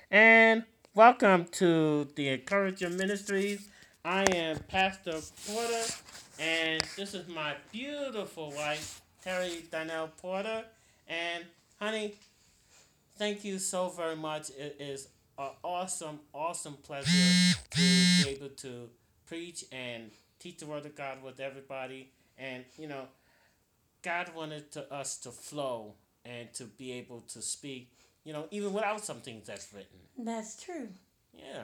And welcome to the Encourager Ministries. I am Pastor Porter, and this is my beautiful wife, Terry Donnell Porter. And honey, thank you so very much. It is an awesome, awesome pleasure to be able to preach and teach the Word of God with everybody. And God wanted us to flow and to be able to speak, even without some things that's written. That's true. Yeah.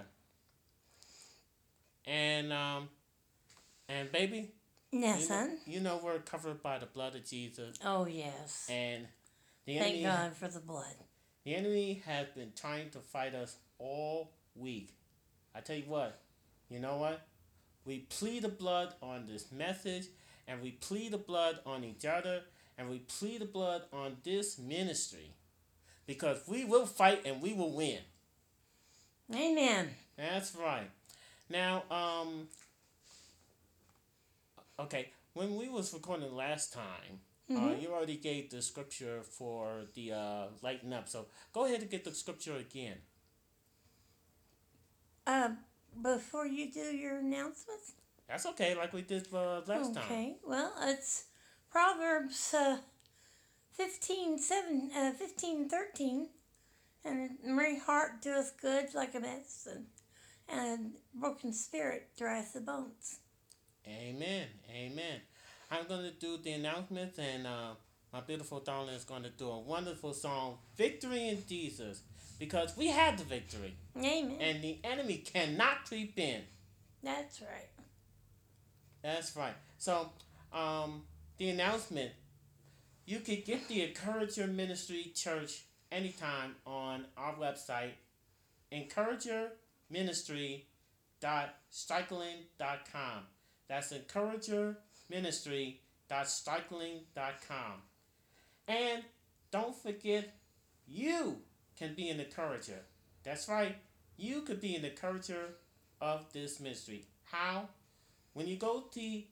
And baby, Yes, son. we're covered by the blood of Jesus, Oh, yes. and the Thank enemy God for the blood. the enemy has been trying to fight us all week. I tell you what, you know what? We plead the blood on this message, and we plead the blood on each other, and we plead the blood on this ministry, because we will fight and we will win. Amen. That's right. Now, okay, when we was recording last time, Mm-hmm. you already gave the scripture for the lighten up. So go ahead and get the scripture again. Uh, Before you do your announcements? That's okay, like we did last time. Okay. Well, it's Proverbs 15:13. And a merry heart doeth good like a medicine, and a broken spirit drieth the bones. Amen. Amen. I'm going to do the announcements, and my beautiful darling is going to do a wonderful song, Victory in Jesus, because we had the victory, Amen. and the enemy cannot creep in. That's right. That's right. So, the announcement, you could get the Encourager Ministry Church anytime on our website, encouragerministry.strikeling.com. That's encouragerministry.strikeling.com. And don't forget, you can be an encourager. That's right. You could be an encourager of this ministry. How? When you go to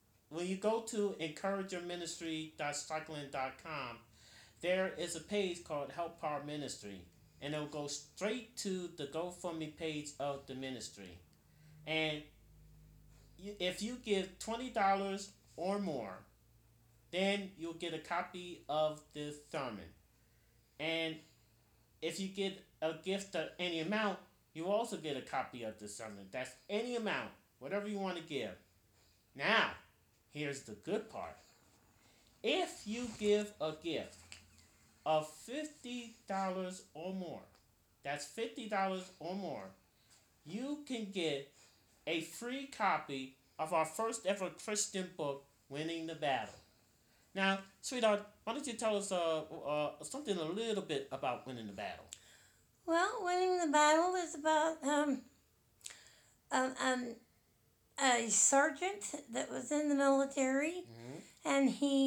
encouragerministry.strikeling.com, there is a page called Help Our Ministry, and it'll go straight to the GoFundMe page of the ministry. And if you give $20 or more, then you'll get a copy of this sermon. And if you get a gift of any amount, you also get a copy of the sermon. That's any amount, whatever you want to give. Now, here's the good part. If you give a gift of $50 or more, that's $50 or more, you can get a free copy of our first ever Christian book, Winning the Battle. Now, sweetheart, why don't you tell us something a little bit about Winning the Battle? Well, winning the battle is about um, um, a sergeant that was in the military, Mm-hmm. and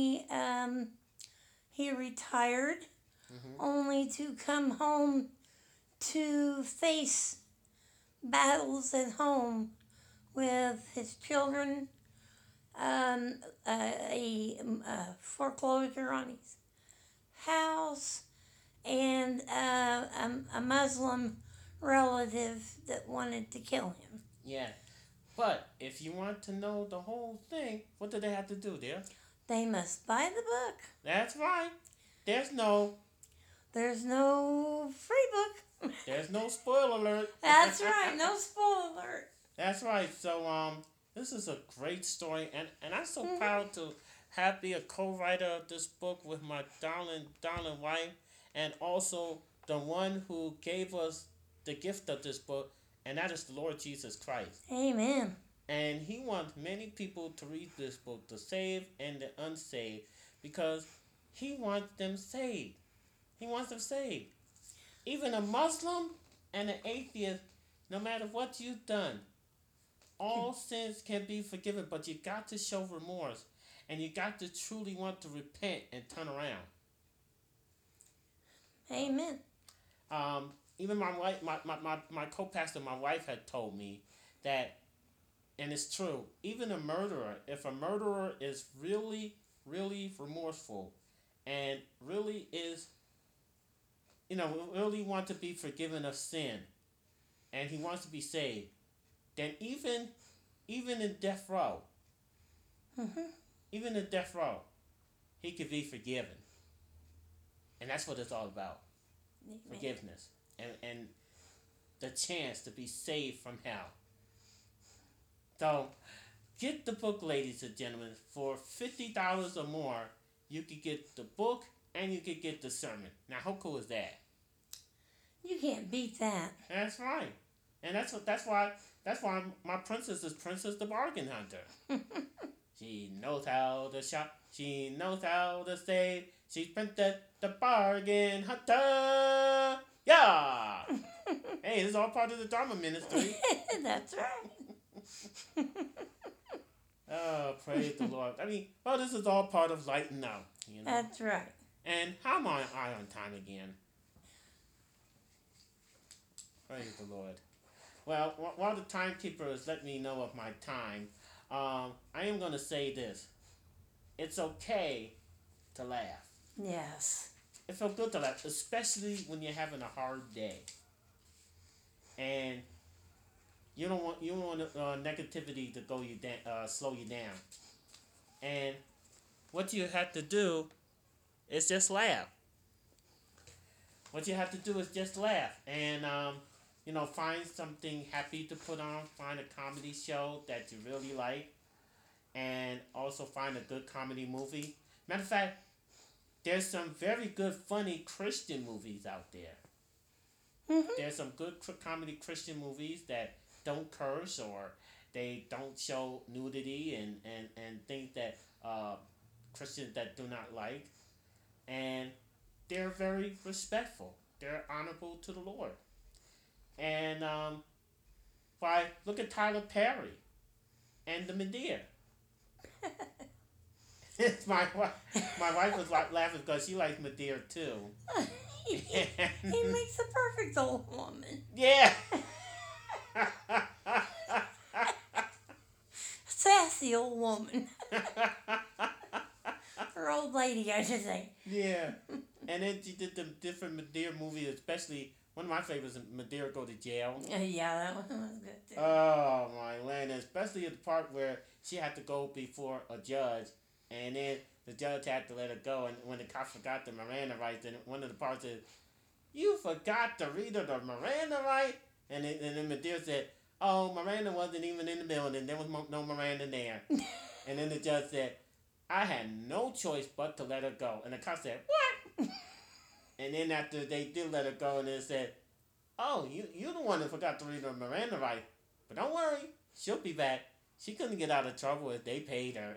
he retired Mm-hmm. only to come home to face battles at home with his children, a foreclosure on his house, and a Muslim relative that wanted to kill him. Yeah. But if you want to know the whole thing, what do they have to do, dear? They must buy the book. That's right. There's no There's no free book. there's no spoiler alert. That's right, no spoiler alert. That's right. So this is a great story, and I'm so Mm-hmm. proud to be a co-writer of this book with my darling wife, and also the one who gave us the gift of this book, and that is the Lord Jesus Christ. Amen. And He wants many people to read this book, the saved and the unsaved, because He wants them saved. He wants them saved. Even a Muslim and an atheist, no matter what you've done, all sins can be forgiven, but you got to show remorse, and you got to truly want to repent and turn around. Amen. Even my wife, my co-pastor, my wife had told me that, and it's true, even a murderer, if a murderer is really, really remorseful and really is really want to be forgiven of sin, and he wants to be saved, then even in death row, Mhm. even in death row, he could be forgiven, and that's what it's all about: Amen. forgiveness and the chance to be saved from hell. So, get the book, ladies and gentlemen. For $50 or more, you could get the book and you could get the sermon. Now, how cool is that? You can't beat that. That's right, and that's why my princess is Princess the Bargain Hunter. She knows how to shop. She knows how to save. She's Princess the Bargain Hunter. Yeah. Hey, this is all part of the drama ministry. That's right. Oh, praise the Lord. I mean, well, this is all part of lighting out, That's right. And how am I on time again? Praise the Lord. Well, while the timekeeper is letting me know of my time, I am going to say this. It's okay to laugh. Yes. It feels good to laugh, especially when you're having a hard day. And you don't want negativity to slow you down. And what you have to do is just laugh. What you have to do is just laugh and find something happy to put on. Find a comedy show that you really like, and also find a good comedy movie. Matter of fact, there's some very good, funny Christian movies out there. Mhm. There's some good comedy Christian movies that don't curse or they don't show nudity and things that Christians that do not like. And they're very respectful. They're honorable to the Lord. And look at Tyler Perry and the Medea. my wife was laughing because she likes Medea too. he makes the perfect old woman. Yeah. Sassy old woman. Or old lady, I should say. Yeah. And then she did the different Medea movies, especially one of my favorites, Medea Go to Jail. Yeah, that one was good too. Oh my land! Especially at the part where she had to go before a judge, and then the judge had to let her go. And when the cop forgot the Miranda rights, then one of the parts is, "You forgot to read her the Miranda right," and then Medea said, "Oh, Miranda wasn't even in the building. There was no Miranda there." And then the judge said, "I had no choice but to let her go." And the cop said, "What?" And then after they did let her go, and they said, "Oh, you the one that forgot to read her Miranda right. But don't worry, she'll be back. She couldn't get out of trouble if they paid her."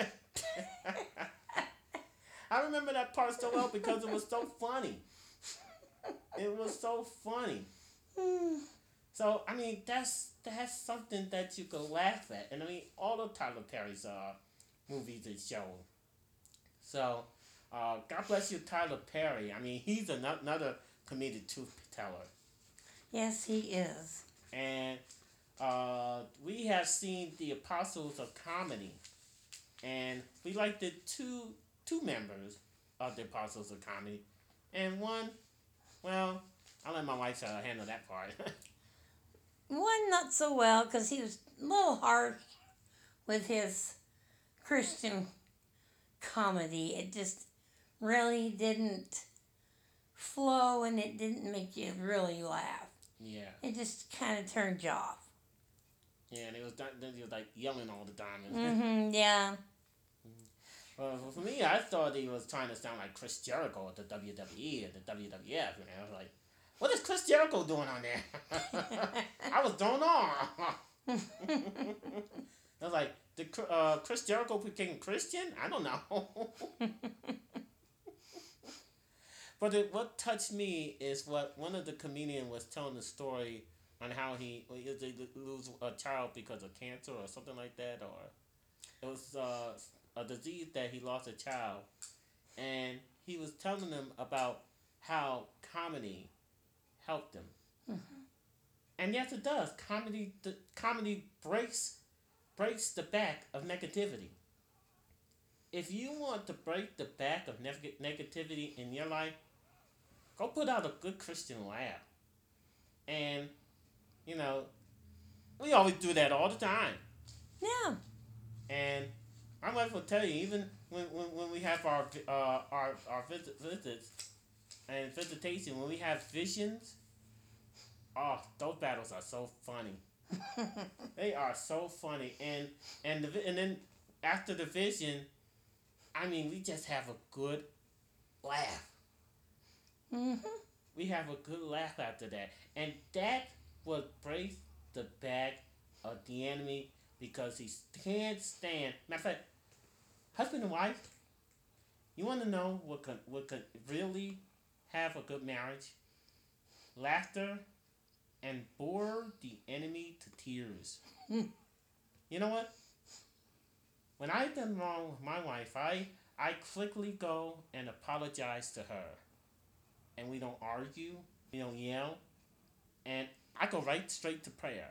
I remember that part so well because it was so funny. It was so funny. So, I mean, that's something that you could laugh at. And I mean, all of Tyler Perry's movies and shows. So, God bless you, Tyler Perry. I mean, he's another comedic truth teller. Yes, he is. And we have seen the Apostles of Comedy. And we like the two members of the Apostles of Comedy. And one, well, I'll let my wife handle that part. One not so well because he was a little harsh with his Christian comedy. It just really didn't flow and it didn't make you really laugh. Yeah. It just kind of turned you off. Yeah, and it was like yelling all the time. Mm-hmm, yeah. For me, I thought he was trying to sound like Chris Jericho at the WWE and the WWF. I was like, what is Chris Jericho doing on there? I was thrown off. I was like, did Chris Jericho became Christian? I don't know. But what touched me is what one of the comedians was telling the story on how he lose a child because of cancer or something like that, or it was a disease that he lost a child, and he was telling them about how comedy helped him. Mm-hmm. And yes, it does. Comedy breaks the back of negativity. If you want to break the back of negativity in your life, go put out a good Christian laugh. And, you know, we always do that all the time. Yeah. And my wife will tell you, even when we have our visits and visitation, when we have visions, oh, those battles are so funny. They are so funny. And then after the vision, I mean, we just have a good laugh. Hmm. We have a good laugh after that. And that will break the back of the enemy because he can't stand. Matter of fact, husband and wife, you want to know what could really have a good marriage? Laughter and bore the enemy to tears. You know what? When I've done wrong with my wife, I quickly go and apologize to her. And we don't argue, we don't yell, and I go right straight to prayer.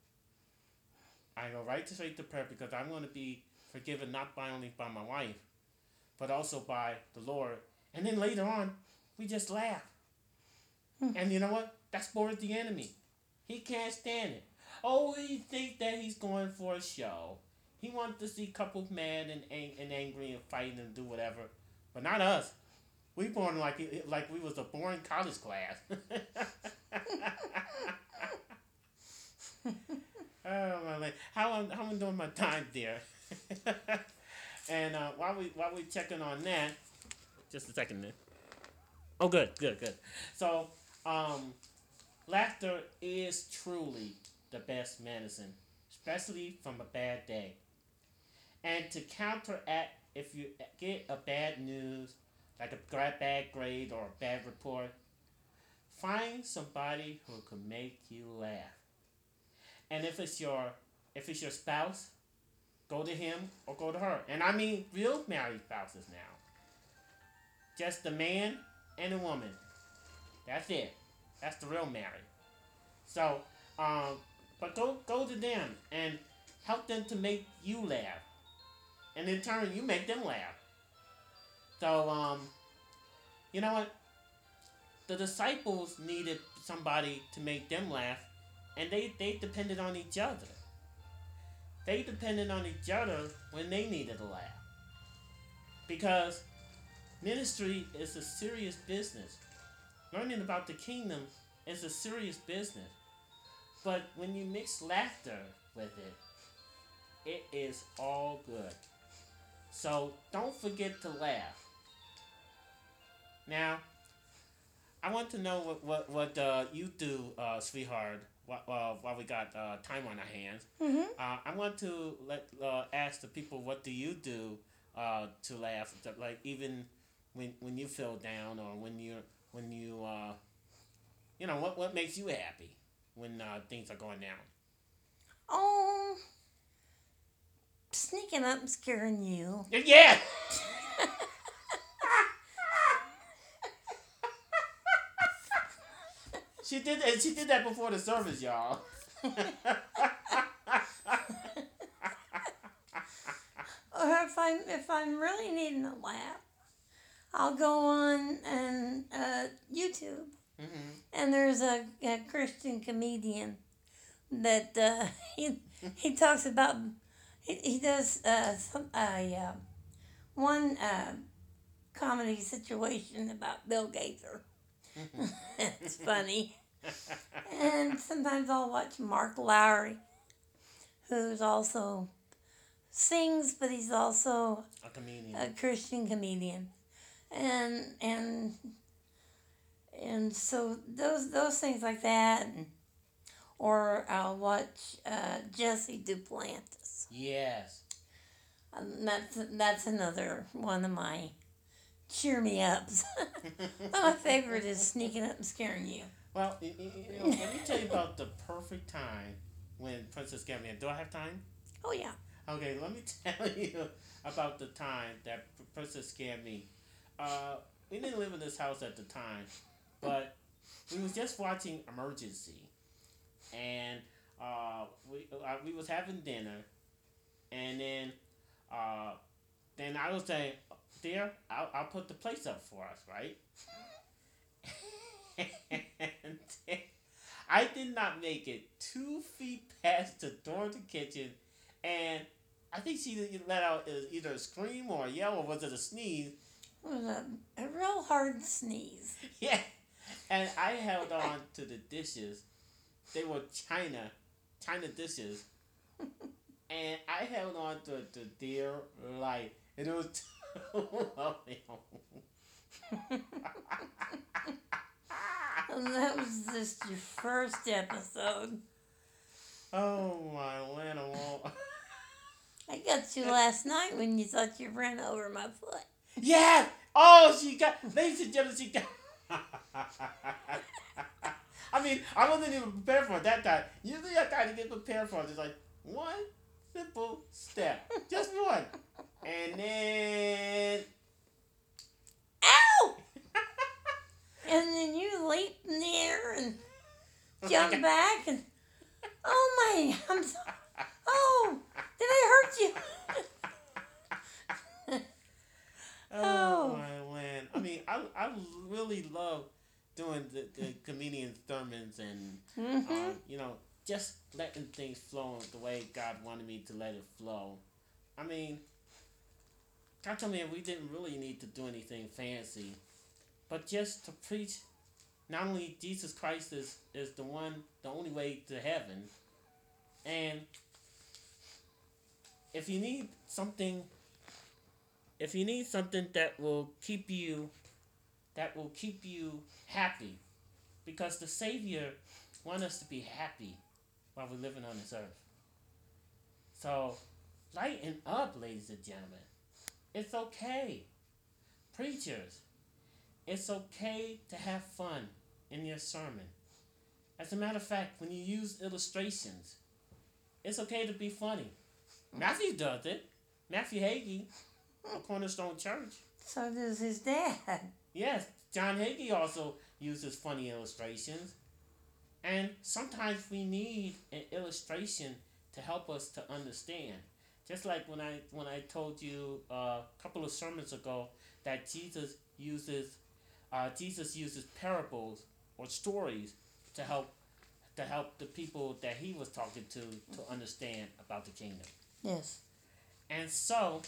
I go right straight to prayer because I'm going to be forgiven not by only by my wife, but also by the Lord. And then later on, we just laugh. And you know what? That's bored the enemy. He can't stand it. Oh, he thinks that he's going for a show. He wants to see couples mad and angry and fighting and do whatever, but not us. We born like we was a boring college class. Oh my! How I'm doing my time there? And while we checking on that, just a second there. Oh, good. So, laughter is truly the best medicine, especially from a bad day. And to counteract, if you get a bad news, like a bad grade or a bad report, find somebody who can make you laugh. And if it's your spouse, go to him or go to her. And I mean real married spouses now. Just the man and the woman. That's it. That's the real married. So, but go to them and help them to make you laugh. And in turn, you make them laugh. So, you know what? The disciples needed somebody to make them laugh, and they depended on each other. They depended on each other when they needed a laugh. Because ministry is a serious business. Learning about the kingdom is a serious business. But when you mix laughter with it, it is all good. So don't forget to laugh. Now, I want to know what you do, sweetheart. While we got time on our hands, I want to ask the people, what do you do to laugh? Like even when you feel down, or when you what makes you happy when things are going down? Oh, sneaking up and scaring you. Yeah. She did that before the service, y'all. Or if I'm really needing a laugh, I'll go on and YouTube, and there's a Christian comedian that he talks about. He does one comedy situation about Bill Gates. It's funny. And sometimes I'll watch Mark Lowry, who's also sings, but he's also a Christian comedian. And so those things like that, or I'll watch Jesse Duplantis. Yes. That's another one of my cheer me ups. My favorite is sneaking up and scaring you. Well, let me tell you about the perfect time when Princess got me. Do I have time? Oh yeah. Okay, let me tell you about the time that Princess scared me. We didn't live in this house at the time, but we was just watching Emergency, and we was having dinner, and then I was saying, "Dear, I'll put the place up for us, right?" And I did not make it 2 feet past the door of the kitchen, and I think she let out either a scream or a yell, or was it a sneeze? It was a real hard sneeze. Yeah. And I held on to the dishes. They were China dishes. And I held on to the dear life. And it was And that was just your first episode. oh my Lana. I got you last night when you thought you ran over my foot. Yeah! Oh, she got, ladies and gentlemen, she got. I mean, I wasn't even prepared for it that time. Usually I kind of get prepared for it. It's like one simple step. Just one. And then. Ow! And then you leaped in the air and jumped back and, oh my, I'm so, oh, did I hurt you? Oh, my land. I mean, I really love doing the comedian sermons and, just letting things flow the way God wanted me to let it flow. I mean, God told me we didn't really need to do anything fancy, but just to preach not only Jesus Christ is the only way to heaven, and if you need something that will keep you happy, because the Savior wants us to be happy while we're living on this earth. So lighten up, ladies and gentlemen. It's okay. Preachers, it's okay to have fun in your sermon. As a matter of fact, when you use illustrations, it's okay to be funny. Matthew does it. Matthew Hagee of Cornerstone Church. So does his dad. Yes, John Hagee also uses funny illustrations. And sometimes we need an illustration to help us to understand. Just like when I told you a couple of sermons ago that Jesus uses parables or stories to help the people that he was talking to understand about the kingdom. Yes. And so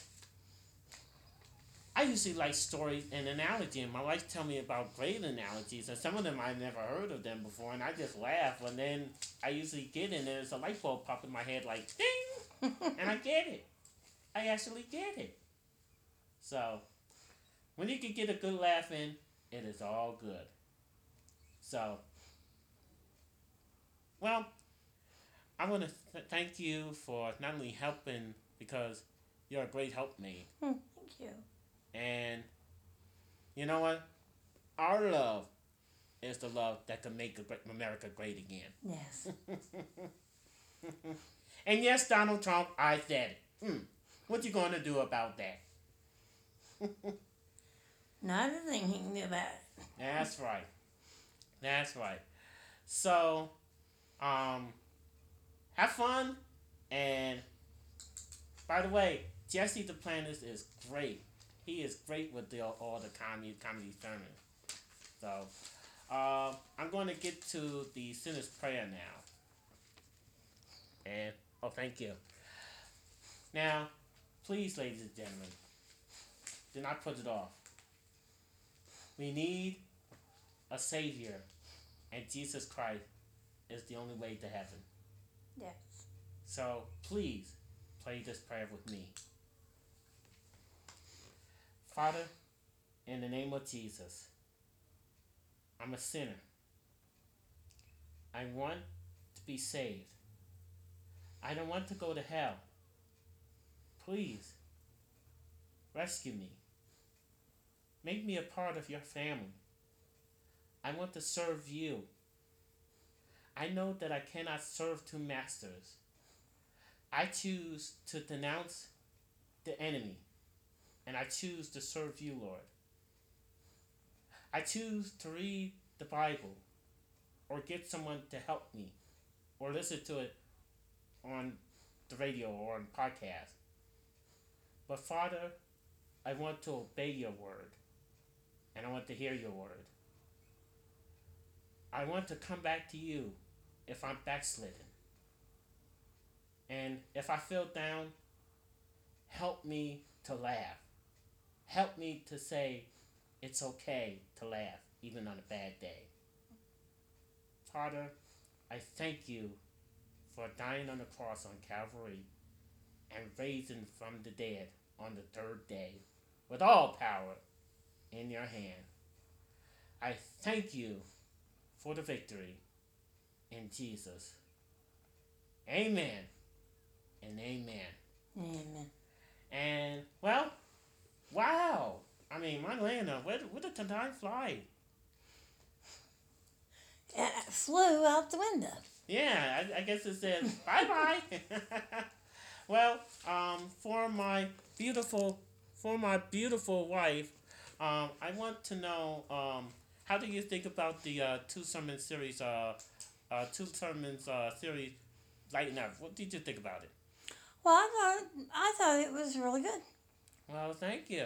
I usually like stories and analogy, and my wife tell me about great analogies, and some of them I've never heard of them before, and I just laugh, and then I usually get in, and there's a light bulb pop in my head like, ding, and I get it. I actually get it. So, when you can get a good laugh in, it is all good. So, well, I want to thank you for not only helping, because you're a great helpmate. Thank you. And you know what? Our love is the love that can make America great again. Yes. And yes, Donald Trump, I said it. What you going to do about that? Not a thing he can do about it. That's right. That's right. So, have fun. And by the way, Jesse the Planist is great. He is great with all the comedy sermons. So, I'm going to get to the sinner's prayer now. And, thank you. Now, please, ladies and gentlemen, do not put it off. We need a Savior, and Jesus Christ is the only way to heaven. Yes. So, please, pray this prayer with me. Father, in the name of Jesus, I'm a sinner. I want to be saved. I don't want to go to hell. Please, rescue me. Make me a part of your family. I want to serve you. I know that I cannot serve two masters. I choose to denounce the enemy, and I choose to serve you, Lord. I choose to read the Bible or get someone to help me or listen to it on the radio or on podcast. But Father, I want to obey your word, and I want to hear your word. I want to come back to you if I'm backslidden. And if I feel down, help me to laugh. Help me to say it's okay to laugh, even on a bad day. Father, I thank you for dying on the cross on Calvary and raising from the dead on the third day with all power in your hand. I thank you for the victory in Jesus. Amen and amen. Amen. And, well, wow. I mean, Marlena, where did the time fly? It flew out the window. Yeah, I guess it says bye-bye. Well, for my beautiful wife, I want to know, how do you think about the two sermon series, series, Lighten Up? What did you think about it? Well, I thought it was really good. Well, thank you.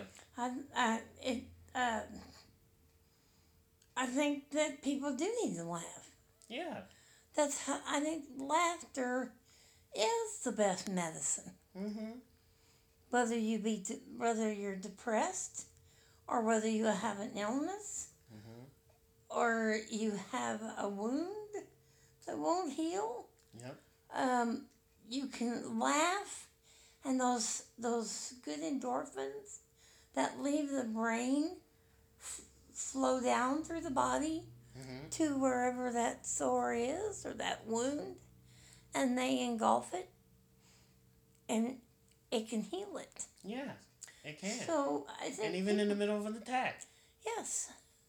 I think that people do need to laugh. Yeah. I think laughter is the best medicine. Mm-hmm. Whether you're depressed, or whether you have an illness, Mm-hmm. or you have a wound that won't heal. Yep. You can laugh, and those good endorphins that leave the brain flow down through the body Mm-hmm. to wherever that sore is or that wound, and they engulf it, and it can heal it. Yes, it can. So I think, and even in the middle of an attack. yes,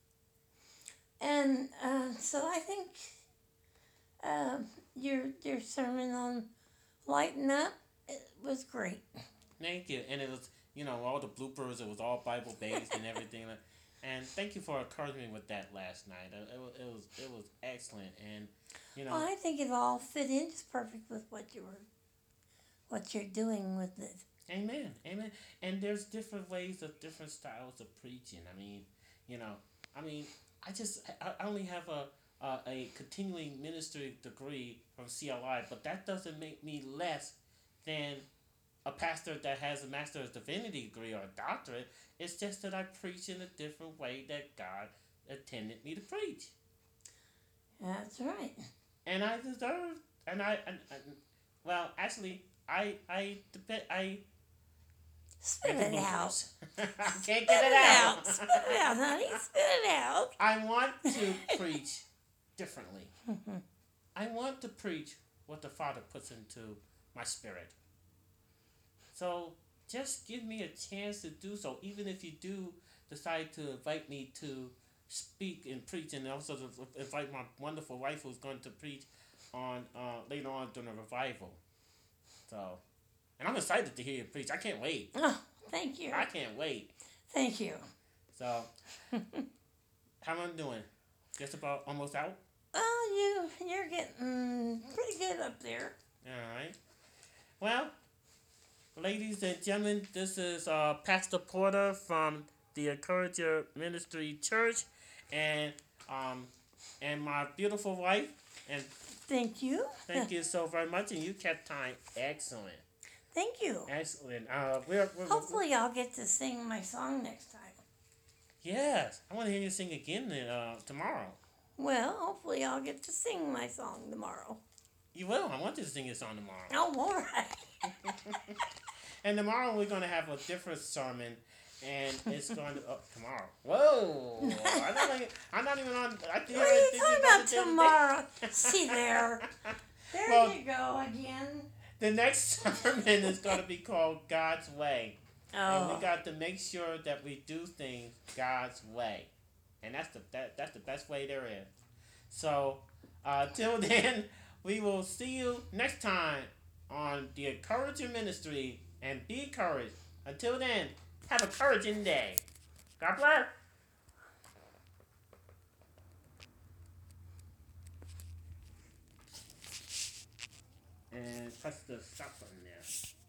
and so I think your sermon on Lighten Up, it was great. Thank you. And it was, all the bloopers, it was all Bible based and everything. And thank you for encouraging me with that last night. It was excellent. And, Well, I think it all fit in just perfect with what you're doing with it. Amen. Amen. And there's different ways of different styles of preaching. I only have a continuing ministry degree from CLI, but that doesn't make me less than a pastor that has a master's divinity degree or a doctorate. It's just that I preach in a different way that God intended me to preach. That's right. And I deserve, well, actually, I Spit it out. I can't get it out. Spit it out, honey. Spit it out. I want to preach differently. I want to preach what the Father puts into my spirit. So just give me a chance to do so, even if you do decide to invite me to speak and preach, and also to invite my wonderful wife who's going to preach on later on during the revival. So, and I'm excited to hear you preach. I can't wait. Oh, thank you. I can't wait. Thank you. So, how am I doing? Just about almost out? Well, you're getting pretty good up there. All right. Well, ladies and gentlemen, this is Pastor Porter from the Encourager Ministry Church, and my beautiful wife. And thank you. Thank you so very much, and you kept time excellent. Thank you. Excellent. Hopefully, I'll get to sing my song next time. Yes, I want to hear you sing again tomorrow. Well, hopefully, I'll get to sing my song tomorrow. You will. I want you to sing your song tomorrow. Oh, all right. And tomorrow we're going to have a different sermon, and it's going to tomorrow. Whoa! I'm not even on. What are you talking about tomorrow? See there. There you go again. The next sermon is going to be called God's Way. Oh. And we got to make sure that we do things God's way. And that's the best way there is. So, till then, we will see you next time on the Encourager Ministry. And be encouraged. Until then, have a encouraging day. God bless. And press the stop button there.